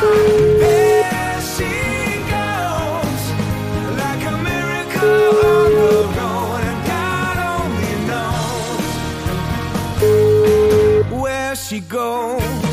There she goes, like a miracle on the road, and God only knows where she goes.